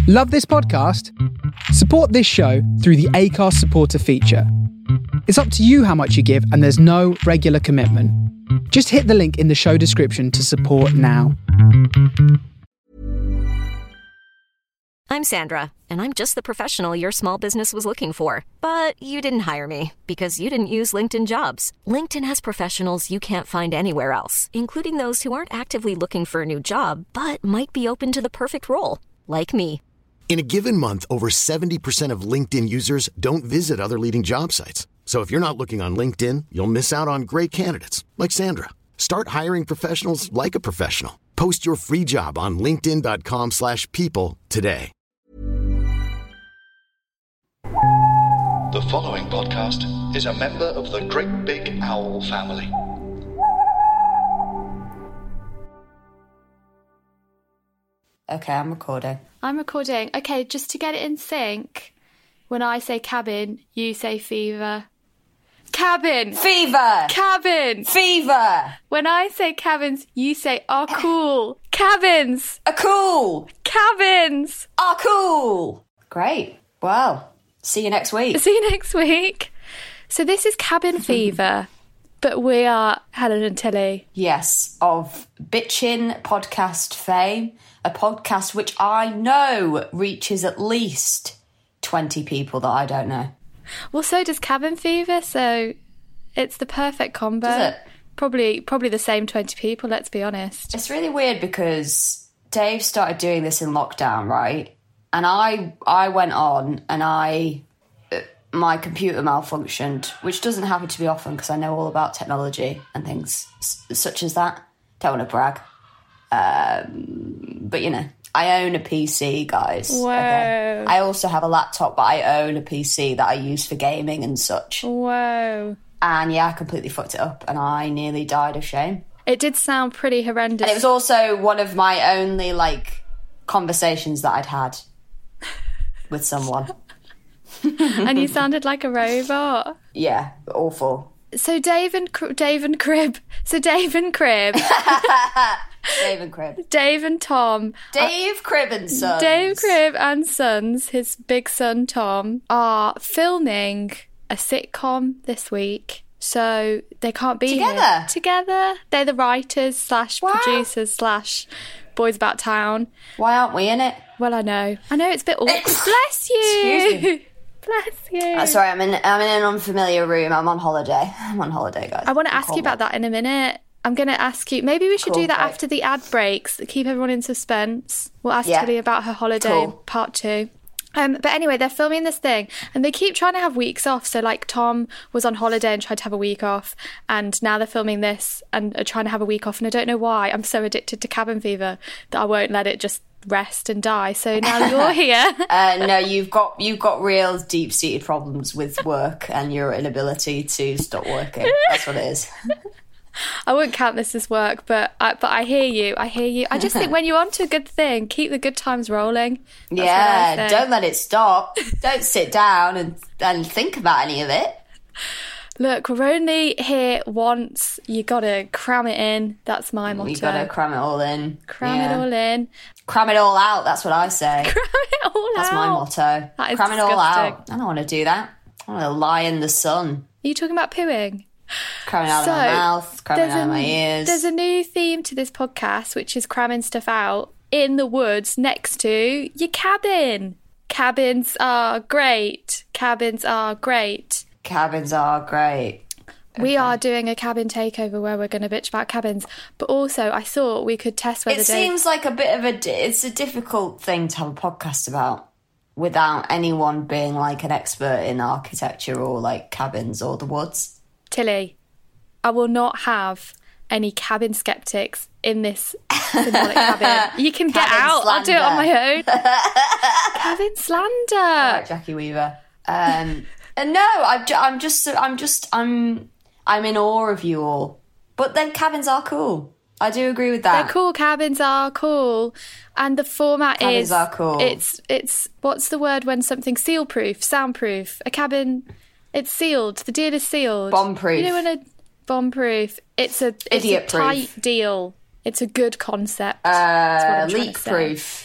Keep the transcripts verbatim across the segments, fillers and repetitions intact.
Love this podcast? Support this show through the Acast supporter feature. It's up to you how much you give, and there's no regular commitment. Just hit the link in the show description to support now. I'm Sandra, and I'm just the professional your small business was looking for. But you didn't hire me because you didn't use LinkedIn Jobs. LinkedIn has professionals you can't find anywhere else, including those who aren't actively looking for a new job, but might be open to the perfect role, like me. In a given month, over seventy percent of LinkedIn users don't visit other leading job sites. So if you're not looking on LinkedIn, you'll miss out on great candidates like Sandra. Start hiring professionals like a professional. Post your free job on linkedin.com slash people today. The following podcast is a member of the Great Big Owl family. Okay, I'm recording. I'm recording. Okay, just to get it in sync, when I say cabin, you say fever. Cabin! Fever! Cabin! Fever! When I say cabins, you say, oh, cool. Cabins! A cool! Cabins! Oh, cool! Great. Well, see you next week. See you next week. So this is Cabin Fever, but we are Helen and Tilly. Yes, of Bitchin' podcast fame, a podcast which I know reaches at least twenty people that I don't know. Well, so does Cabin Fever, so it's the perfect combo. Does it? Probably, probably the same twenty people, let's be honest. It's really weird because Dave started doing this in lockdown, right? And I I went on and I... my computer malfunctioned, which doesn't happen to be often because I know all about technology and things s- such as that. Don't want to brag. Um, but, you know, I own a P C, guys. Whoa. Okay? I also have a laptop, but I own a P C that I use for gaming and such. Whoa. And, yeah, I completely fucked it up and I nearly died of shame. It did sound pretty horrendous. And it was also one of my only, like, conversations that I'd had with someone. And you sounded like a robot. Yeah, awful. So Dave and Dave and Crib. So Dave and Crib. Dave and Crib. Dave and Tom. Dave Crib and Sons. Dave Crib and Sons, his big son Tom, are filming a sitcom this week. So they can't be Together? here. Together. They're the writers slash Wow. producers slash Boys About Town. Why aren't we in it? Well, I know. I know it's a bit awkward. Bless you. Excuse me. Bless you. Uh, sorry, I'm in I'm in an unfamiliar room. I'm on holiday. I'm on holiday, guys. I want to ask you about that in a minute. I'm going to ask you, maybe we should Cool, do that right. after the ad breaks, keep everyone in suspense. We'll ask Yeah. Tilly about her holiday, Cool. part two. Um, but anyway, they're filming this thing and they keep trying to have weeks off. So like Tom was on holiday and tried to have a week off, and now they're filming this and are trying to have a week off. And I don't know why. I'm so addicted to Cabin Fever that I won't let it just rest and die. So now you're here. Uh, no, you've got you've got real deep-seated problems with work and your inability to stop working. That's what it is. I wouldn't count this as work, but I, but I hear you. I hear you. I just think when you're onto a good thing, keep the good times rolling. That's what I Yeah, say. don't let it stop. Don't sit down and, and think about any of it. Look, we're only here once. You gotta cram it in. That's my motto. You gotta cram it all in. Cram Yeah. it all in. Cram it all out, that's what I say. Cram it all That's out. my motto. That is Cram it all disgusting. out. I don't want to do that. I want to lie in the sun. Are you talking about pooing? Cramming out So, of my mouth, cramming there's out of a- my ears. There's a new theme to this podcast, which is cramming stuff out in the woods next to your cabin. Cabins are great. Cabins are great. Cabins are great. We are doing a cabin takeover where we're going to bitch about cabins, but also I thought we could test whether It they... seems like a bit of a... di- It's a difficult thing to have a podcast about without anyone being like an expert in architecture or like cabins or the woods. Tilly, I will not have any cabin skeptics in this symbolic cabin. You can get Cabin out. I'll do it on slander. my own. Cabin slander. All right, Jackie Weaver. Um, and no, I'm, ju- I'm just, I'm just, I'm, I'm in awe of you all. But then cabins are cool. I do agree with that. They're cool. Cabins are cool, and the format Cabins is are cool. It's it's what's the word when something's seal-proof, soundproof? A cabin, it's sealed. The deal is sealed. Bomb-proof. You know when a bomb-proof. It's a it's Idiot-proof. a tight deal. It's a good concept. Uh, That's what I'm trying to say. leak proof.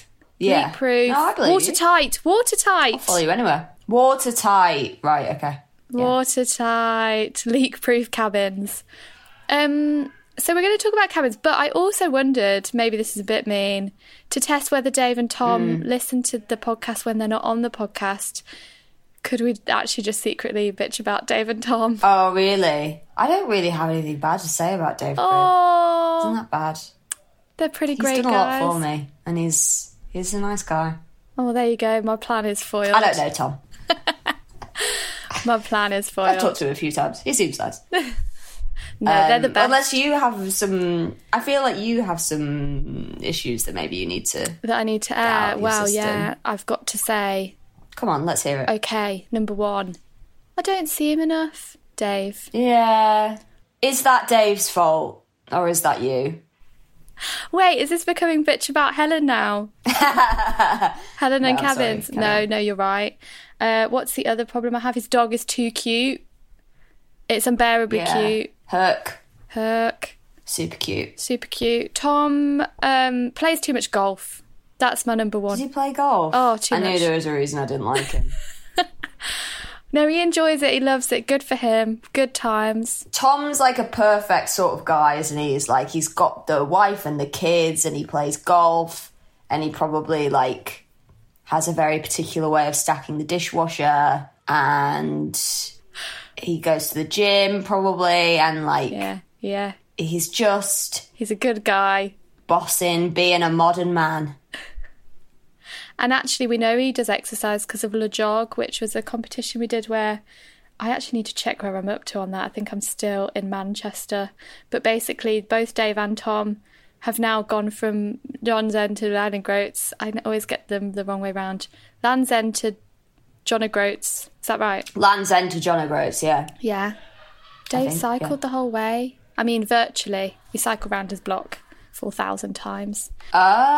Yeah. Leak-proof. No, I believe you. Watertight. Watertight. I'll follow you anywhere. Watertight. Right, okay. Yeah. Watertight. Leak-proof cabins. Um... So we're going to talk about cabins, but I also wondered, maybe this is a bit mean, to test whether Dave and Tom mm. listen to the podcast when they're not on the podcast. Could we actually just secretly bitch about Dave and Tom? Oh, really? I don't really have anything bad to say about Dave. Oh, Isn't that bad? They're pretty he's great guys. He's done a lot for me, and he's he's a nice guy. Oh, there you go. My plan is foiled. I don't know, Tom. My plan is foiled. I've talked to him a few times. He seems nice. No, um, they're the best. Unless you have some... I feel like you have some issues that maybe you need to... That I need to air. Well, yeah, I've got to say... Come on, let's hear it. Okay, number one. I don't see him enough, Dave. Yeah. Is that Dave's fault? Or is that you? Wait, is this becoming bitch about Helen now? Helen and no, cabins? Sorry, no, no, you're right. Uh, what's the other problem I have? His dog is too cute. It's unbearably yeah. cute. Herc. Herc. Super cute. Super cute. Tom um, plays too much golf. That's my number one. Does he play golf? Oh, too I much. I knew there was a reason I didn't like him. No, he enjoys it. He loves it. Good for him. Good times. Tom's like a perfect sort of guy, isn't he? He's like, he's got the wife and the kids and he plays golf and he probably like has a very particular way of stacking the dishwasher and... He goes to the gym, probably, and, like... Yeah, yeah. He's just... He's a good guy. Bossing, being a modern man. And actually, we know he does exercise because of Le Jog, which was a competition we did where... I actually need to check where I'm up to on that. I think I'm still in Manchester. But basically, both Dave and Tom have now gone from Land's End to Land's End Groats. I always get them the wrong way round. Land's End to... John O'Groats, is that right? Land's End to John O'Groats, yeah. Yeah. Dave think, cycled yeah. the whole way. I mean, virtually. He cycled around his block four thousand times. Oh,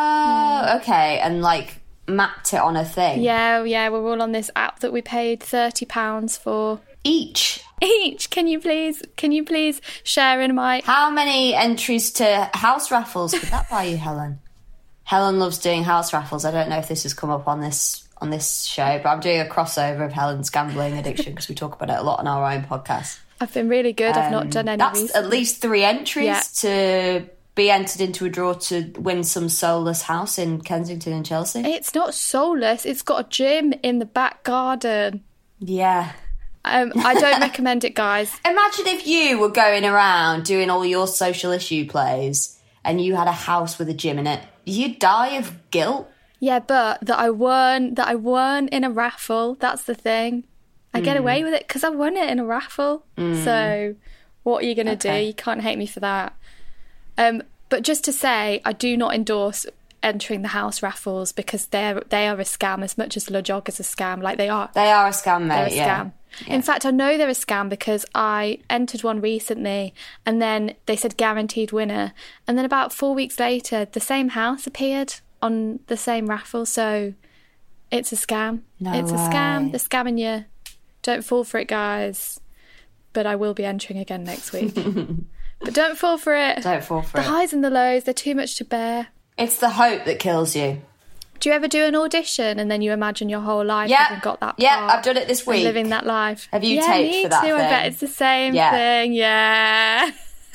yeah. Okay. And, like, mapped it on a thing. Yeah, yeah. We're all on this app that we paid thirty pounds for. Each? Each. Can you please, can you please share in my... How many entries to house raffles could that buy you, Helen? Helen loves doing house raffles. I don't know if this has come up on this... on this show, but I'm doing a crossover of Helen's gambling addiction because we talk about it a lot on our own podcast. I've been really good. Um, I've not done any That's recently. At least three entries yeah. to be entered into a draw to win some soulless house in Kensington and Chelsea. It's not soulless. It's got a gym in the back garden. Yeah. Um, I don't recommend it, guys. Imagine if you were going around doing all your social issue plays and you had a house with a gym in it. You'd die of guilt. Yeah, but that I won, that I won in a raffle. That's the thing. I mm. get away with it because I won it in a raffle. Mm. So what are you going to okay. do? You can't hate me for that. Um, but just to say, I do not endorse entering the house raffles because they're they are a scam as much as Le Jog is a scam. Like they are. They are a scam, mate. They're a yeah. scam. Yeah. In fact, I know they're a scam because I entered one recently and then they said guaranteed winner. And then about four weeks later, the same house appeared on the same raffle, so it's a scam. No it's way. a scam. They're scamming you. Don't fall for it, guys. But I will be entering again next week. But don't fall for it. Don't fall for the it. The highs and the lows, they're too much to bear. It's the hope that kills you. Do you ever do an audition and then you imagine your whole life yep. having got that Yeah, part I've done it this week. Living that life. Have you yeah, taped me for that too. thing? I bet it's the same yeah. thing. Yeah.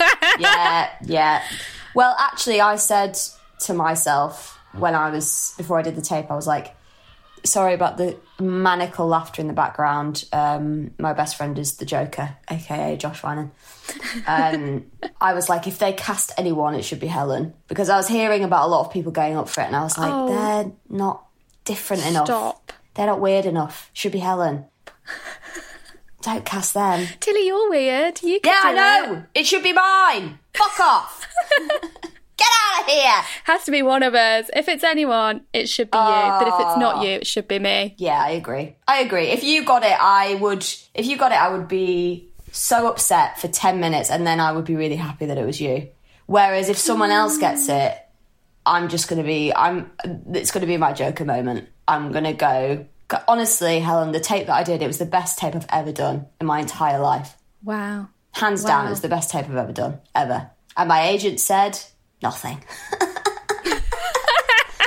yeah, yeah. Well, actually, I said to myself when I was, before I did the tape, I was like, sorry about the maniacal laughter in the background. Um, my best friend is the Joker, aka Josh Wynan. Um, I was like, if they cast anyone, it should be Helen. Because I was hearing about a lot of people going up for it, and I was like, oh, they're not different enough. Stop. They're not weird enough. Should be Helen. Don't cast them. Tilly, you're weird. You can Yeah, I know. It. it should be mine. Fuck off. Get out of here. Has to be one of us. If it's anyone, it should be oh. you. But if it's not you, it should be me. Yeah, I agree. I agree. If you got it, I would... If you got it, I would be so upset for ten minutes and then I would be really happy that it was you. Whereas if someone else gets it, I'm just going to be... I'm. It's going to be my Joker moment. I'm going to go... Honestly, Helen, the tape that I did, it was the best tape I've ever done in my entire life. Wow. Hands wow. down, it was the best tape I've ever done, ever. And my agent said... Nothing.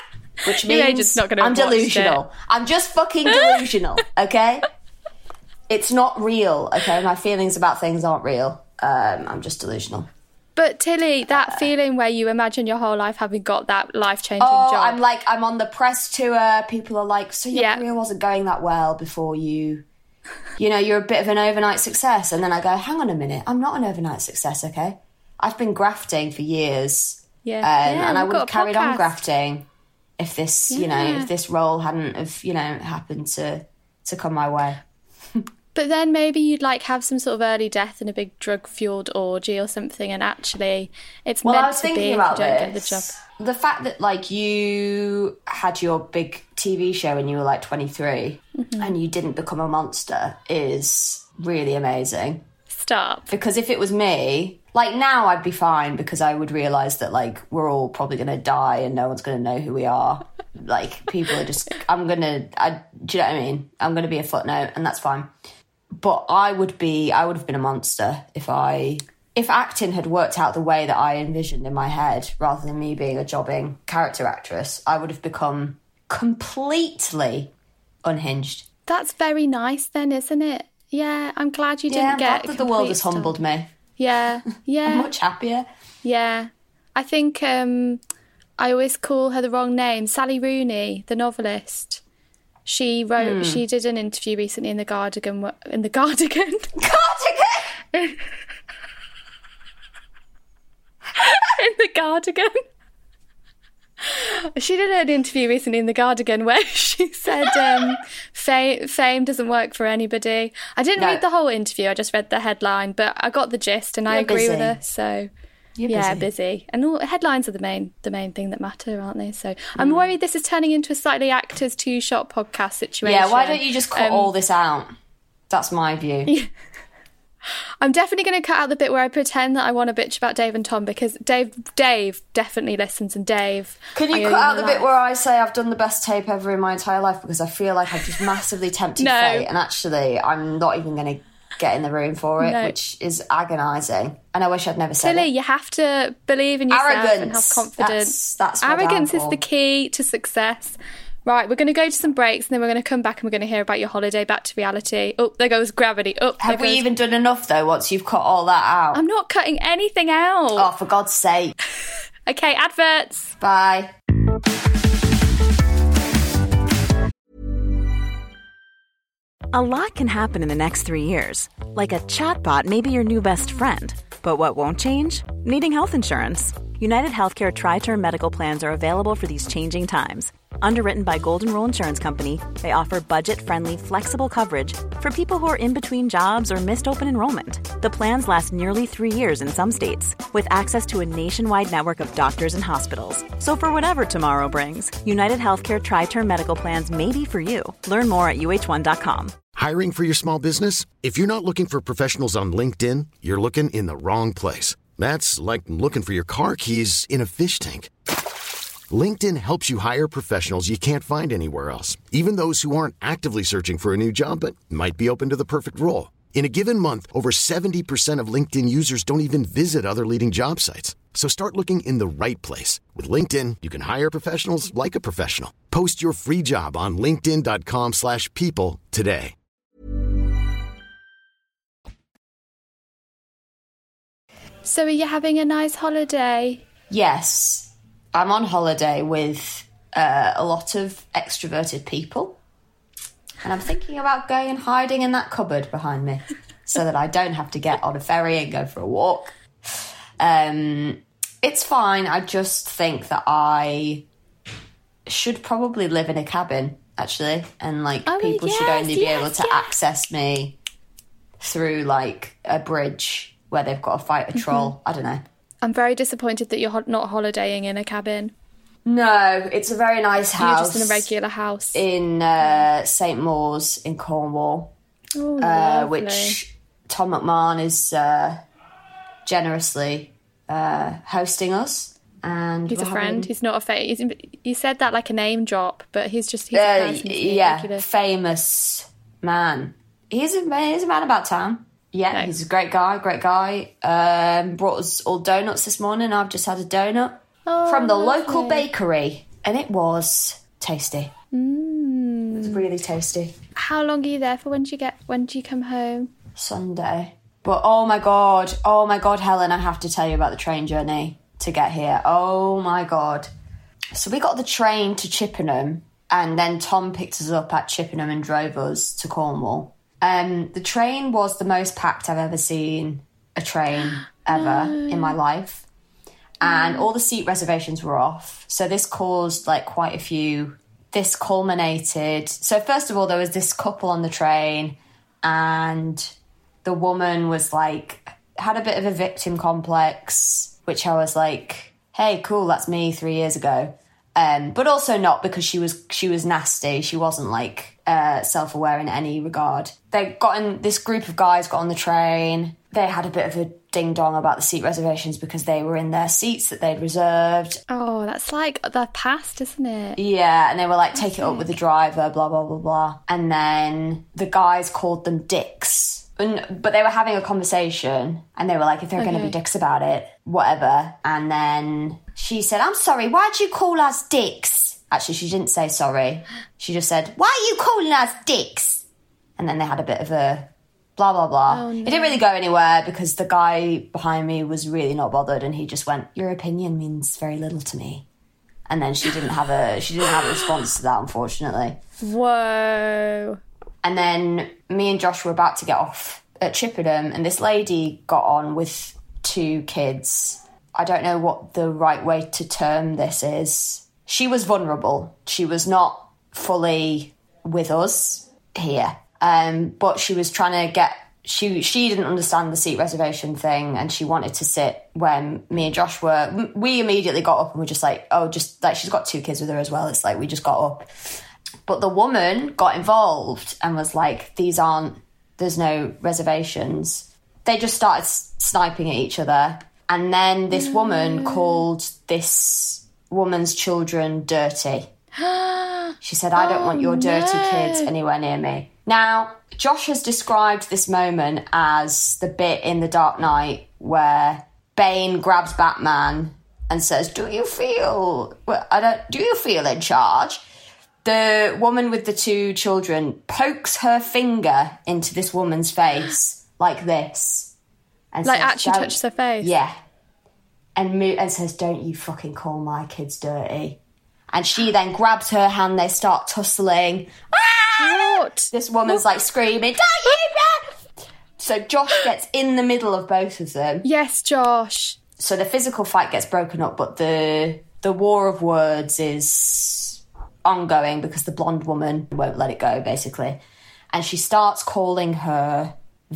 which Your means agent's not gonna I'm have watched delusional. it. I'm just fucking delusional, okay? It's not real, okay? My feelings about things aren't real. Um, I'm just delusional. But Tilly, that feeling where you imagine your whole life having got that life-changing Oh, job. I'm like, I'm on the press tour. People are like, so your Yeah. career wasn't going that well before you, you know, you're a bit of an overnight success. And then I go, hang on a minute, I'm not an overnight success, okay? I've been grafting for years. Yeah. Um, Yeah, and I we've would got have a carried on podcast. grafting if this, you know, Yeah. if this role hadn't have, you know, happened to, to come my way. But then maybe you'd like have some sort of early death in a big drug-fueled orgy or something, and actually it's Well, meant I was to be thinking if about you don't get the this. job. The fact that, like, you had your big T V show when you were, like, twenty-three Mm-hmm. and you didn't become a monster is really amazing. Stop. Because if it was me, like, now I'd be fine because I would realise that, like, we're all probably going to die and no one's going to know who we are. Like, people are just, I'm going to, do you know what I mean? I'm going to be a footnote and that's fine. But I would be, I would have been a monster if I, if acting had worked out the way that I envisioned in my head, rather than me being a jobbing character actress, I would have become completely unhinged. That's very nice then, isn't it? Yeah, I'm glad you Yeah, didn't I'm get glad that the world complete has stuff. humbled me. Yeah, yeah. I'm much happier. Yeah. I think um, I always call her the wrong name. Sally Rooney, the novelist. She wrote, Hmm. she did an interview recently in The Guardian. In The Guardian? Cardigan! in The Guardian. She did an interview recently in The Guardian where she said um, fame, fame doesn't work for anybody. I didn't No. read the whole interview, I just read the headline, but I got the gist and I You're agree with busy. her, so... You're yeah, busy. busy. And all, headlines are the main the main thing that matter, aren't they? So Mm. I'm worried this is turning into a slightly actors two-shot podcast situation. Yeah, why don't you just cut Um, all this out? That's my view. I'm definitely going to cut out the bit where I pretend that I want to bitch about Dave and Tom, because Dave Dave definitely listens, and Dave... Can I you owe cut out my the bit life. where I say I've done the best tape ever in my entire life, because I feel like I've just massively tempted No. fate, and actually I'm not even going to get in the room for it, No. which is agonising. And I wish I'd never said Tilly, it. you have to believe in yourself and have Arrogance. confidence. That's- that's my Arrogance is downfall. the key to success. Right, we're going to go to some breaks and then we're going to come back and we're going to hear about your holiday back to reality. Oh, there goes gravity. Oh, Have there we goes... even done enough, though, once you've cut all that out? I'm not cutting anything out. Oh, for God's sake. Okay, adverts. Bye. A lot can happen in the next three years. Like a chatbot may be your new best friend. But what won't change? Needing health insurance. United Healthcare Tri-Term Medical Plans are available for these changing times. Underwritten by Golden Rule Insurance Company, they offer budget-friendly, flexible coverage for people who are in between jobs or missed open enrollment. The plans last nearly three years in some states, with access to a nationwide network of doctors and hospitals. So for whatever tomorrow brings, United Healthcare Tri-Term Medical Plans may be for you. Learn more at U H one dot com. Hiring for your small business? If you're not looking for professionals on LinkedIn, you're looking in the wrong place. That's like looking for your car keys in a fish tank. LinkedIn helps you hire professionals you can't find anywhere else, even those who aren't actively searching for a new job but might be open to the perfect role. In a given month, over seventy percent of LinkedIn users don't even visit other leading job sites. So start looking in the right place. With LinkedIn, you can hire professionals like a professional. Post your free job on linkedin dot com slash people today. So are you having a nice holiday? Yes, I'm on holiday with uh, a lot of extroverted people. And I'm thinking about going and hiding in that cupboard behind me so that I don't have to get on a ferry and go for a walk. Um, it's fine. I just think that I should probably live in a cabin, actually. And, like, Oh, people should yes, only be yes, able to yes. access me through, like, a bridge where they've got to fight a troll. I don't know. I'm very disappointed that you're ho- not holidaying in a cabin. No, it's a very nice You're house. just in a regular house. in uh, Saint Maurs in Cornwall, Oh, uh, lovely. which Tom McMahon is uh, generously uh, hosting us. And He's a we're friend. having- He's not a face. You said that like a name drop, but he's just he's uh, a person. isn't he? yeah, Regular. famous man. He's a he's a man about town. Yeah, No. he's a great guy. Great guy. Um, brought us all donuts this morning. I've just had a donut Oh, from the lovely. local bakery. And it was tasty. Mm. It was really tasty. How long are you there for? When do you get? When do you come home? Sunday. But oh my God, oh my God, Helen, I have to tell you about the train journey to get here. Oh my God. So we got the train to Chippenham, and then Tom picked us up at Chippenham and drove us to Cornwall. Um, the train was the most packed I've ever seen a train ever no. in my life. And all the seat reservations were off. So this caused like quite a few, this culminated. So first of all, there was this couple on the train, and the woman was like, had a bit of a victim complex, which I was like, hey, cool, that's me three years ago. Um, but also not, because she was she was nasty. She wasn't like uh, self-aware in any regard. They got in, this group of guys got on the train. They had a bit of a ding-dong about the seat reservations because they were in their seats that they'd reserved. Oh, that's like the past, isn't it? Yeah, and they were like, take it up with the driver, blah, blah, blah, blah. And then the guys called them dicks. And, but they were having a conversation, and they were like, if they're okay. going to be dicks about it, whatever. And then she said, I'm sorry, why'd you call us dicks? Actually, she didn't say sorry. She just said, why are you calling us dicks? And then they had a bit of a blah, blah, blah. Oh, no. It didn't really go anywhere because the guy behind me was really not bothered, and he just went, your opinion means very little to me. And then she didn't have a she didn't have a response to that, unfortunately. Whoa. And then me and Josh were about to get off at Chippenham, and this lady got on with two kids. I don't know what the right way to term this is. She was vulnerable. She was not fully with us here. Um, but she was trying to get... She she didn't understand the seat reservation thing, and she wanted to sit when me and Josh were... We immediately got up and were just like, oh, just... like she's got two kids with her as well. It's like we just got up. But the woman got involved and was like, these aren't... There's no reservations. They just started s- sniping at each other. And then this mm. woman called this woman's children dirty. She said, I don't oh, want your dirty no. kids anywhere near me. Now, Josh has described this moment as the bit in The Dark Knight where Bane grabs Batman and says, do you feel... Well, I don't. Do you feel in charge? The woman with the two children pokes her finger into this woman's face like this. And like says, actually touches her face? Yeah. And, mo- and says, don't you fucking call my kids dirty. And she then grabs her hand, they start tussling. What? This woman's like screaming, don't you... So Josh gets in the middle of both of them. Yes, Josh. So the physical fight gets broken up, but the the war of words is ongoing because the blonde woman won't let it go, basically. And she starts calling her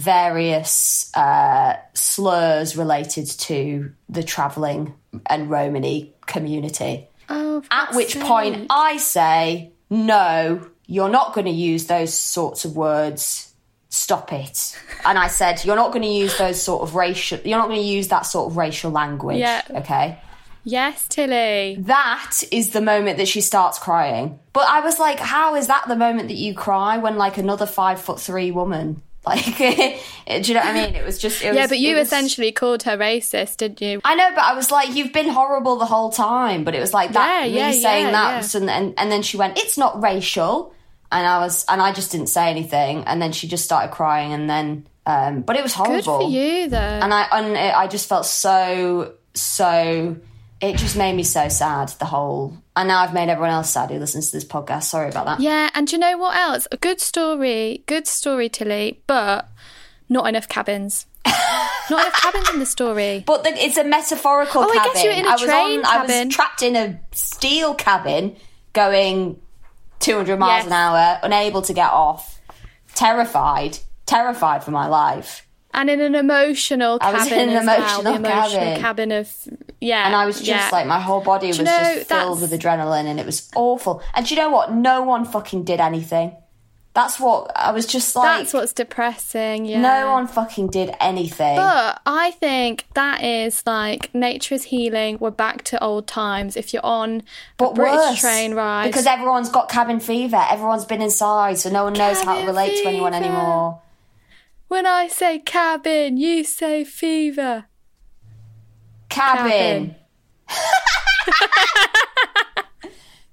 various uh, slurs related to the travelling and Romany community. Oh, at which sake. point I say, no, you're not going to use those sorts of words. Stop it. And I said, you're not going to use those sort of racial, you're not going to use that sort of racial language. Yeah. Okay. Yes, Tilly. That is the moment that she starts crying. But I was like, how is that the moment that you cry when like another five foot three woman? Like, do you know what I mean? It was just... It yeah, was, but you was... essentially called her racist, didn't you? I know, but I was like, you've been horrible the whole time. But it was like that, yeah, yeah, me saying yeah, that. Yeah. Was, and, and, and then she went, it's not racial. And I was, and I just didn't say anything. And then she just started crying. And then, um, but it was horrible. Good for you, though. And I, and it, I just felt so, so... It just made me so sad, the whole... And now I've made everyone else sad who listens to this podcast. Sorry about that. Yeah, and do you know what else? A good story. Good story, Tilly, but not enough cabins. Not enough cabins in the story. But the, it's a metaphorical oh, cabin. I guess you were in a I was train on, cabin. I was trapped in a steel cabin going two hundred miles yes. an hour, unable to get off, terrified, terrified for my life. And in an emotional cabin I was in an as emotional, well. The emotional cabin. cabin of, yeah. And I was just yeah. like, my whole body was you know, just filled with adrenaline, and it was awful. And do you know what? No one fucking did anything. That's what, I was just like... That's what's depressing, yeah. No one fucking did anything. But I think that is like, nature is healing, we're back to old times. If you're on but a British worse, train ride... Because everyone's got cabin fever, everyone's been inside, so no one knows cabin how to relate fever. to anyone anymore. When I say cabin, you say fever. Cabin. cabin.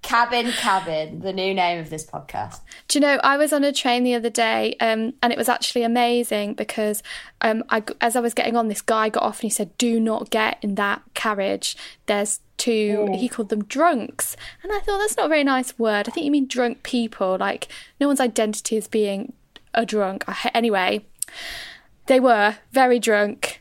Cabin, cabin, the new name of this podcast. Do you know, I was on a train the other day um, and it was actually amazing because um, I, as I was getting on, this guy got off and he said, do not get in that carriage. There's two, oh. he called them drunks. And I thought, that's not a very nice word. I think you mean drunk people. Like, no one's identity is being a drunk. I, anyway, they were very drunk.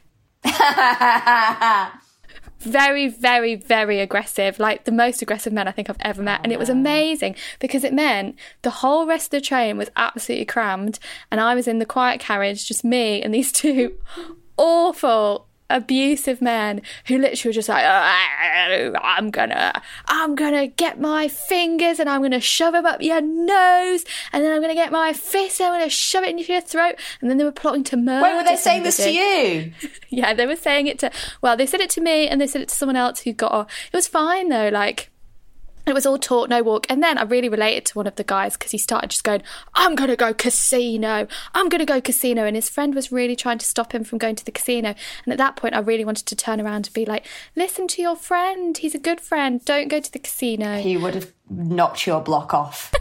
Very, very, very aggressive, like the most aggressive men I think I've ever met. And it was amazing because it meant the whole rest of the train was absolutely crammed and I was in the quiet carriage, just me and these two awful, abusive men who literally were just like, oh, I'm gonna, I'm gonna get my fingers and I'm gonna shove them up your nose and then I'm gonna get my fist and I'm gonna shove it into your throat. And then they were plotting to murder Wait, were they saying somebody. this to you? Yeah, they were saying it to, well, they said it to me and they said it to someone else who got off. It was fine though, like, it was all talk, no walk. And then I really related to one of the guys because he started just going, I'm going to go casino. I'm going to go casino. And his friend was really trying to stop him from going to the casino. And at that point, I really wanted to turn around and be like, listen to your friend. He's a good friend. Don't go to the casino. He would have knocked your block off.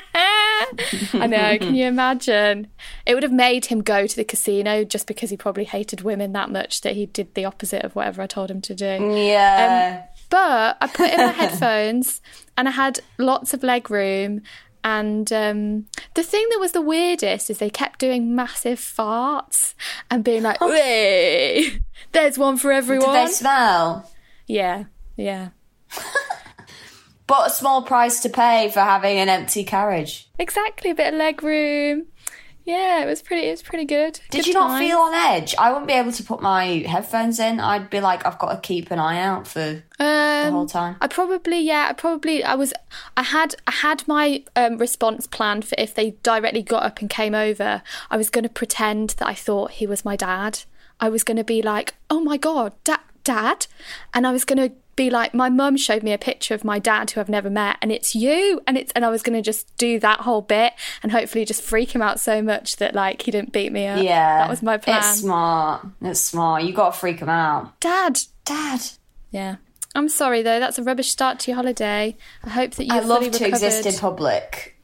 I know. Can you imagine? It would have made him go to the casino just because he probably hated women that much that he did the opposite of whatever I told him to do. Yeah. Um, But I put in my headphones and I had lots of leg room. And um, the thing that was the weirdest is they kept doing massive farts and being like, hey, there's one for everyone. Did they smell? Yeah, yeah. But a small price to pay for having an empty carriage. Exactly, a bit of leg room. Yeah, it was pretty. It was pretty good. Did good you time. not feel on edge? I wouldn't be able to put my headphones in. I'd be like, I've got to keep an eye out for um, the whole time. I probably, yeah, I probably, I was, I had, I had my um, response planned for if they directly got up and came over. I was going to pretend that I thought he was my dad. I was going to be like, oh my god, da- dad, and I was going to be like, my mum showed me a picture of my dad who I've never met and it's you, and it's and I was going to just do that whole bit and hopefully just freak him out so much that like he didn't beat me up. Yeah, that was my plan. It's smart. It's smart. You got to freak him out. Dad, Dad. Yeah. I'm sorry though, that's a rubbish start to your holiday. I hope that you're I love fully to recovered. exist in public.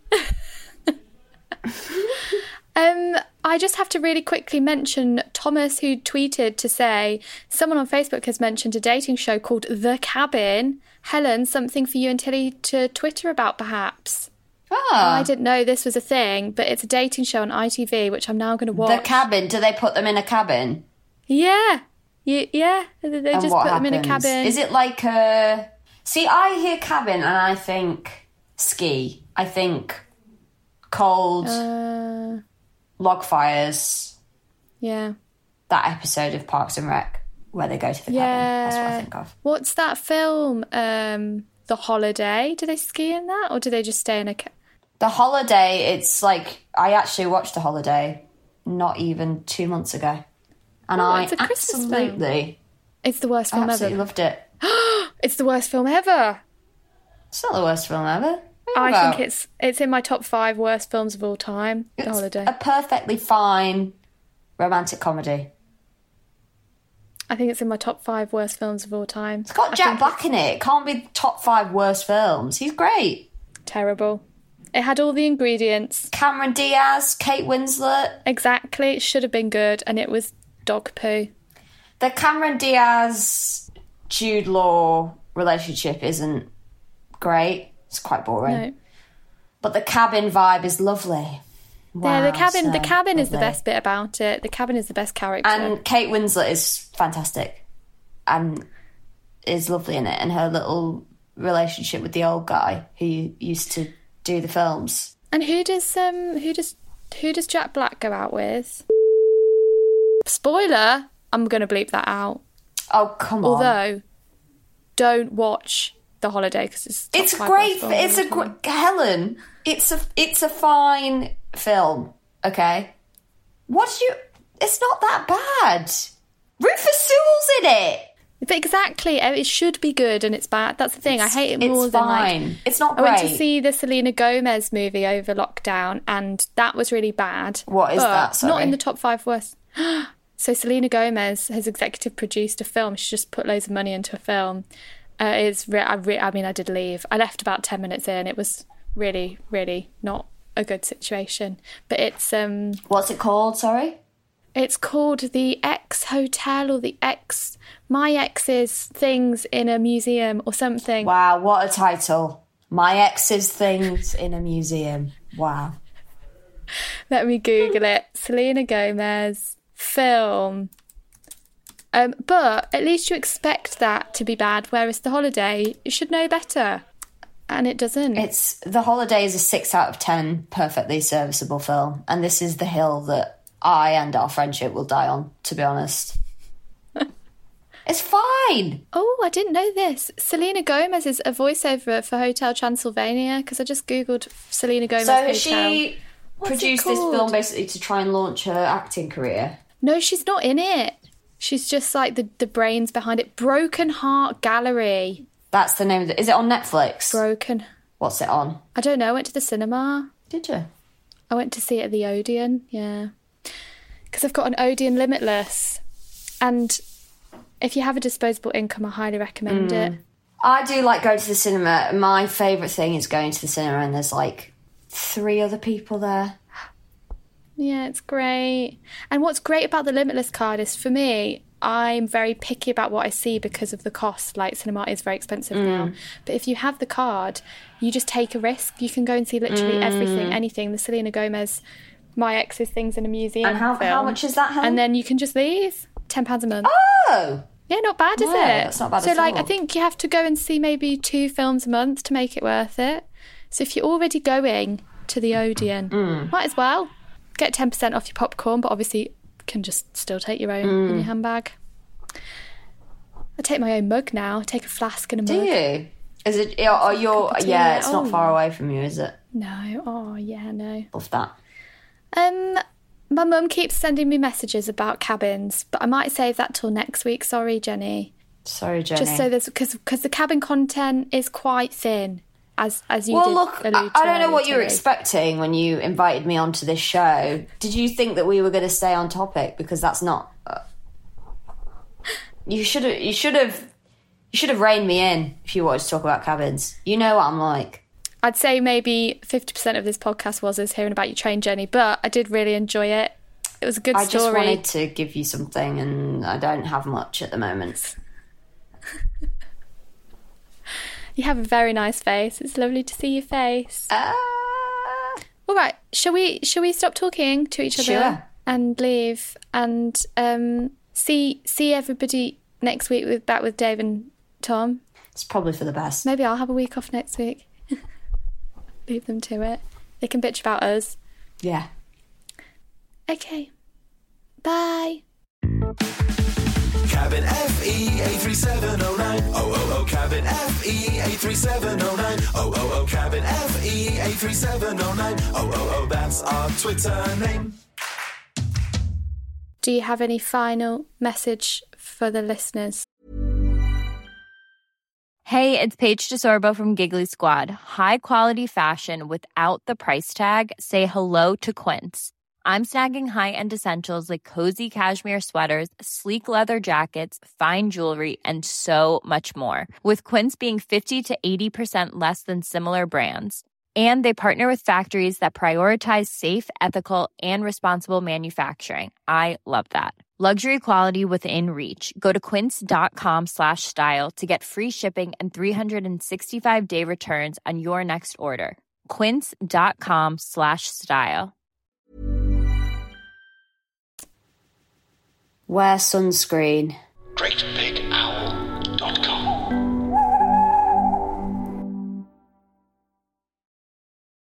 Um, I just have to really quickly mention Thomas, who tweeted to say someone on Facebook has mentioned a dating show called The Cabin. Helen, something for you and Tilly to Twitter about, perhaps. Ah. I didn't know this was a thing, but it's a dating show on I T V, which I'm now going to watch. The Cabin. Do they put them in a cabin? Yeah, yeah, yeah. They And just what put happens? them in a cabin. Is it like a... See, I hear cabin and I think ski. I think cold... Uh... log fires. Yeah. That episode of Parks and Rec where they go to the yeah. cabin. That's what I think of. What's that film? Um, The Holiday. Do they ski in that, or do they just stay in a? Ca- The Holiday. It's like I actually watched The Holiday not even two months ago, and oh, I it's a Christmas absolutely, film. It's the worst I film absolutely ever. loved it. It's the worst film ever. It's not the worst film ever. I about? think it's it's in my top five worst films of all time. It's The Holiday. a perfectly fine romantic comedy. I think it's in my top five worst films of all time. It's got I Jack think Black in it. It can't be top five worst films. He's great. Terrible. It had all the ingredients. Cameron Diaz, Kate Winslet. Exactly. It should have been good, and it was dog poo. The Cameron Diaz Jude Law relationship isn't great. It's quite boring. No. But the cabin vibe is lovely. Wow, yeah, the cabin. so the cabin is the lovely. best bit about it. The cabin is the best character. And Kate Winslet is fantastic, and is lovely in it. And her little relationship with the old guy who used to do the films. And who does um who does who does Jack Black go out with? Spoiler. I'm going to bleep that out. Oh, come on. Although, don't watch The Holiday because it's top It's five great. worst film It's of a all time. gr- Helen. It's a it's a fine film. Okay. What do you? It's not that bad. Rufus Sewell's in it. But exactly, it should be good and it's bad. That's the thing. I hate it It's more than fine. like. It's not I went to great. see the Selena Gomez movie over lockdown, and that was really bad. What is but that? Sorry. Not in the top five worst. So Selena Gomez has executive produced a film. She just put loads of money into a film, Uh, it's re- I, re- I mean, I did leave. I left about ten minutes in. It was really, really not a good situation. But it's um, What's it called? Sorry. It's called the X Hotel or the X My Ex's Things in a Museum or something. Wow, what a title! My Ex's Things in a Museum. Wow. Let me Google it. Selena Gomez film. Um, but at least you expect that to be bad, whereas The Holiday, you should know better. And it doesn't. It's The Holiday is a six out of ten perfectly serviceable film. And this is the hill that I and our friendship will die on, to be honest. It's fine. Oh, I didn't know this. Selena Gomez is a voiceover for Hotel Transylvania, because I just Googled Selena Gomez So Hotel. has she What's produced it this called? film basically to try and launch her acting career? No, she's not in it. She's just like the, the brains behind it. Broken Heart Gallery. That's the name of it. Is it on Netflix? Broken. What's it on? I don't know. I went to the cinema. Did you? I went to see it at the Odeon, yeah. Because I've got an Odeon Limitless. And if you have a disposable income, I highly recommend Mm. it. I do like going to the cinema. My favourite thing is going to the cinema and there's like three other people there. Yeah, it's great. And what's great about the Limitless card is, for me, I'm very picky about what I see because of the cost. Like, cinema is very expensive Mm. now. But if you have the card, you just take a risk. You can go and see literally Mm. everything, anything. The Selena Gomez, My Ex's Things in a Museum And how, film. how much is that, Helen? And then you can just leave. ten pounds a month. Oh! Yeah, not bad, is No, it? that's not bad so, at like, all. I think you have to go and see maybe two films a month to make it worth it. So if you're already going to the Odeon, Mm. might as well get ten percent off your popcorn, but obviously you can just still take your own Mm. in your handbag. I take my own mug now. I take a flask and a Do mug. you? Is it? Or you're? Cup of tea, Yeah, it's not oh. far away from you, is it? No. Oh, yeah, no. Love that. Um, my mum keeps sending me messages about cabins, but I might save that till next week. Sorry, Jenny. Sorry, Jenny. Just so there's because because the cabin content is quite thin, as as you well, did look, I, allude I to don't know what you were earlier today. expecting when you invited me onto this show. Did you think that we were going to stay on topic? Because that's not. Uh, you should have. You should have. You should have reined me in if you wanted to talk about cabins. You know what I'm like. I'd say maybe fifty percent of this podcast was us hearing about your train journey, but I did really enjoy it. It was a good I story. just wanted to give you something, and I don't have much at the moment. You have a very nice face. It's lovely to see your face. Uh, All right, shall we shall we stop talking to each other Sure. and leave and um, see see everybody next week with back with Dave and Tom? it's probably for the best. Maybe I'll have a week off next week. Leave them to it. They can bitch about us. Yeah. Okay. Bye. Cabin F E eight three seven oh nine. Oh, oh, oh, Cabin F E eight three seven oh nine. Oh, oh, oh, Cabin F E eight three seven oh nine. Oh, oh, oh, that's our Twitter name. Do you have any final message for the listeners? Hey, it's Paige DeSorbo from Giggly Squad. High quality fashion without the price tag. Say hello to Quince. I'm snagging high-end essentials like cozy cashmere sweaters, sleek leather jackets, fine jewelry, and so much more. With Quince being fifty to eighty percent less than similar brands. And they partner with factories that prioritize safe, ethical, and responsible manufacturing. I love that. Luxury quality within reach. Go to quince.com slash style to get free shipping and three sixty-five day returns on your next order. Quince.com slash style. Wear sunscreen. great big owl dot com